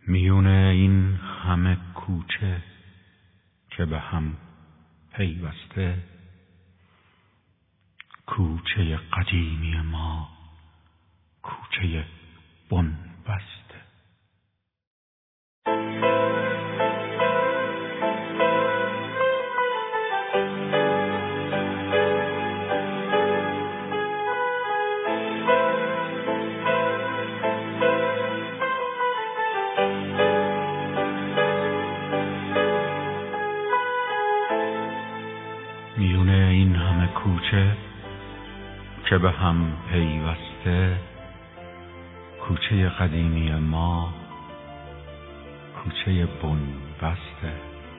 میون این همه کوچه که به هم پیوسته، کوچه قدیمی ما کوچه بنبسته. میونه این همه کوچه که به هم پیوسته، کوچه قدیمی ما کوچه بنبسته.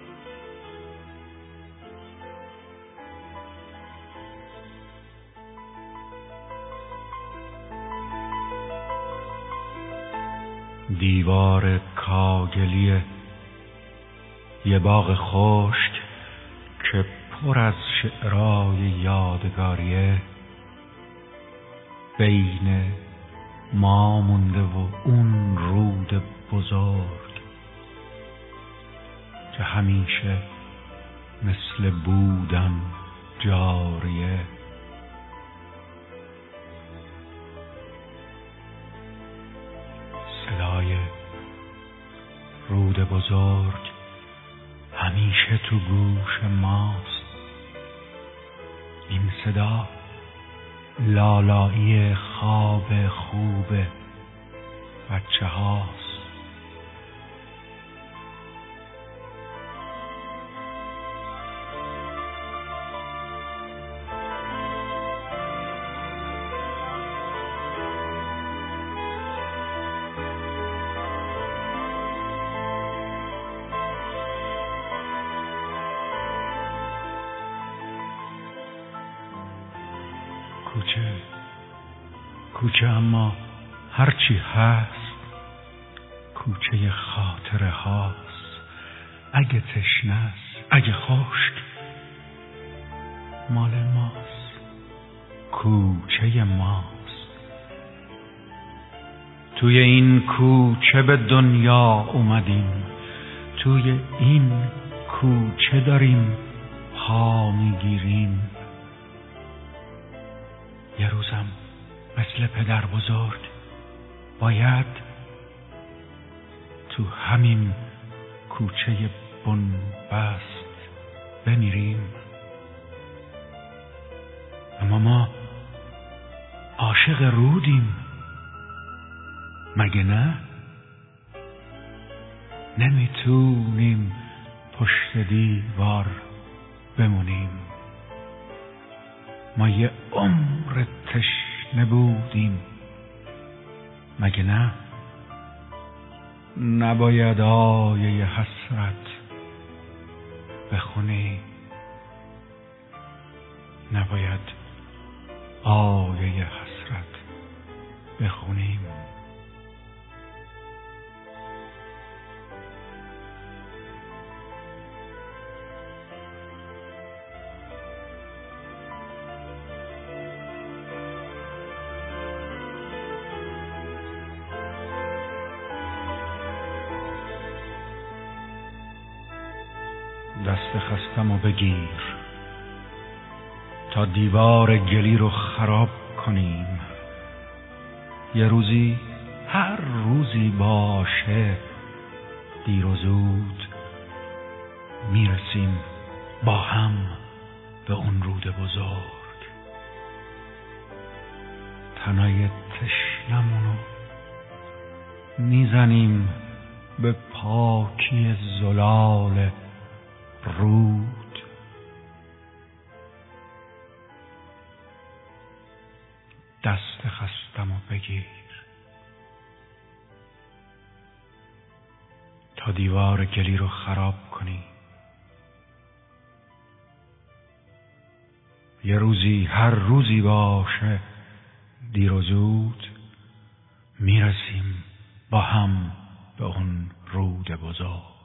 دیوار کاگلی یه باغ خشک که پر از شعرهای یادگاریه، بین ما مونده و اون رود بزرگ که همیشه مثل بودن جاریه. صدای رود بزرگ همیشه تو گوش ماست. این صدا لالایی خواب خوب بچه هاست. کوچه اما هرچی هست کوچه خاطره هاست. اگه تشنه است، اگه خشک، مال ماست، کوچه ماست. توی این کوچه به دنیا اومدیم، توی این کوچه داریم پا میگیریم. یه روزم مثل پدر بزرگ باید تو همین کوچه بنبست بمیریم. اما ما عاشق رودیم، مگه نه؟ نمیتونیم پشت دیوار بمونیم. ما یه عمر تشنه بودیم، مگه نه؟ نباید آیه حسرت بخونی، نباید آیه حسرت بخونیم. دست خستمو بگیر تا دیوار گلی رو خراب کنیم. یه روزی، هر روزی باشه، دیر و زود میرسیم با هم به اون رود بزرگ. تنای تشنمونو میزنیم به پاکی زلال رود. دست خستمو بگیر تا دیوار گلی رو خراب کنی. یه روزی، هر روزی باشه، دیر و زود میرسیم با هم به اون رود بزرگ.